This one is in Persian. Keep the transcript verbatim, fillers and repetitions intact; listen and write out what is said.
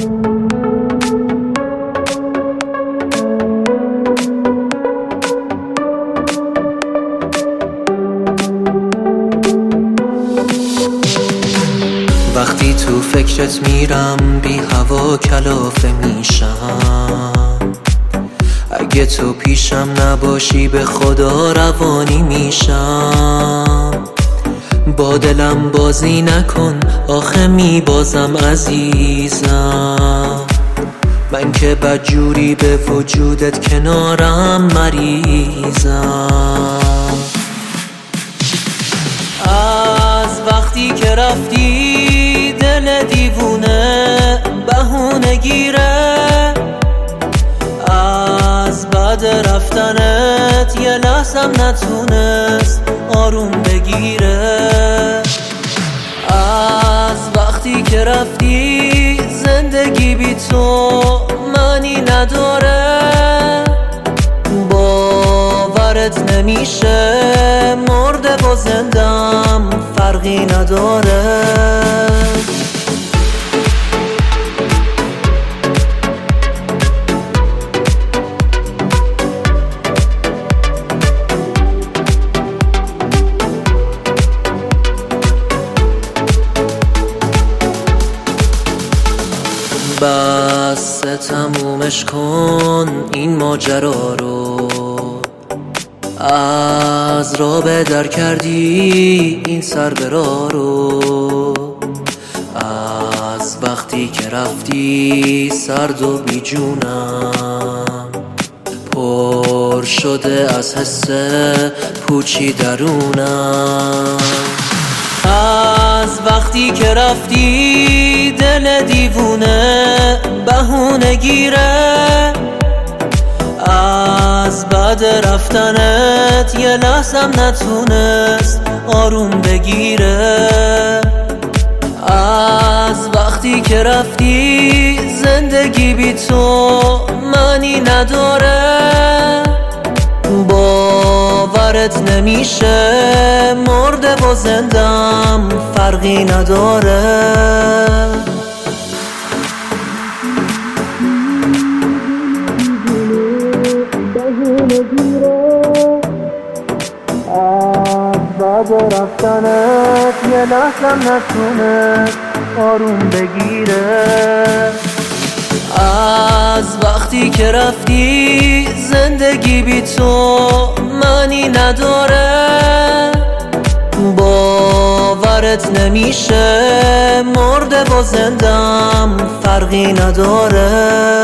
وقتی تو فکرت میرم بی هوا کلافه میشم، اگه تو پیشم نباشی به خدا روانی میشم. با دلم بازی نکن آخه میبازم عزیزم، من که بدجوری به وجودت کنارم مریضم. از وقتی که رفتی دل دیوونه بهونه گیره، از بعد رفتنت یه لحظم نتونست آروم بگیره. از وقتی که رفتی زندگی بی تو معنی نداره، باورت نمیشه مرده و زندم فرقی نداره. بس تمومش کن این ماجرا رو، از راه به در کردی این سربرا رو. از وقتی که رفتی سرد و بی جونم، پر شده از حس پوچی درونم. از وقتی که رفتی دل دیوونه بهونه گیره، از بعد رفتنت یه لحظم نتونست آروم بگیره. از وقتی که رفتی زندگی بی تو معنی نداره، باورت نمیشه مرده و زندم فرقی نداره. از بعد رفتنت یه لحظم نتونست آروم بگیره. از وقتی که رفتی زندگی بی تو معنی نداره، باورت نمیشه مرده و زندم فرقی نداره.